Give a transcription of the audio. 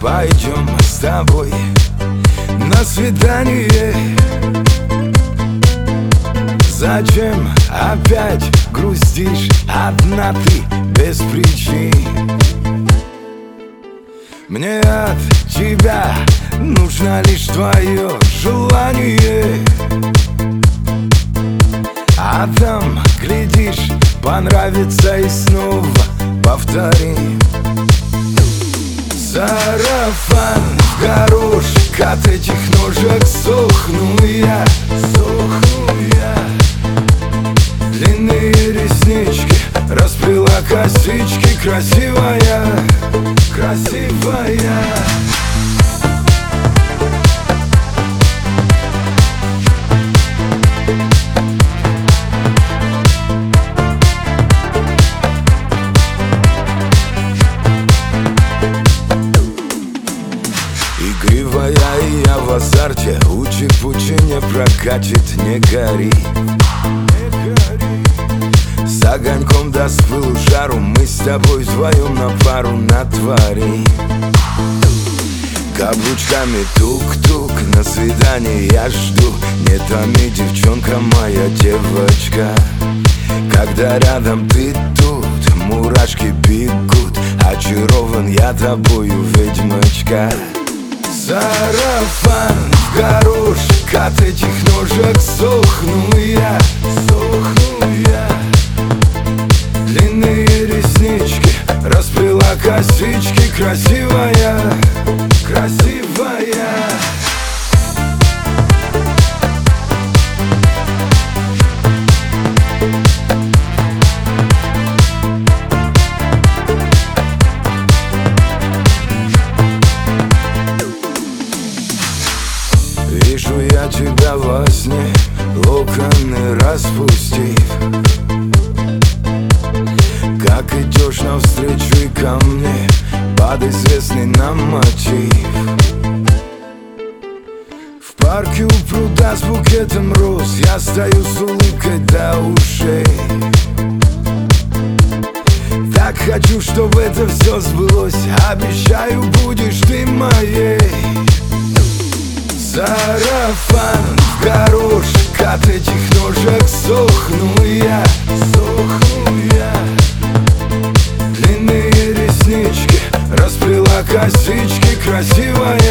пойдем с тобой на свидание. Зачем опять грустишь одна ты без причин? Мне от тебя нужно лишь твое желание, а там, глядишь, понравится и снова повторим. Сарафан в горошек, от этих ножек сохну я. Длинные реснички, расплела косички, красивая, красивая. Игривая, и я в азарте, учи-пучи не прокатит, не гори. С огоньком даст пылу жару, мы с тобой вдвоем на пару натворим. Каблучками тук-тук, на свидание я жду. Не томи, девчонка моя, девочка. Когда рядом ты тут, мурашки бегут. Очарован я тобою, ведьмочка. Сарафан в горошек, от этих ножек сохну я. Длинные реснички, расплела косички, красивая, красивая. Вижу я тебя во сне, локоны распустив. Как идешь навстречу и ко мне под известный нам мотив. В парке у пруда с букетом роз я стою с улыбкой до ушей. Так хочу, чтобы это все сбылось. Обещаю, будешь ты моей. Сарафан в горошек, от этих ножек сохну я. Длинные реснички, расплела косички, красивая,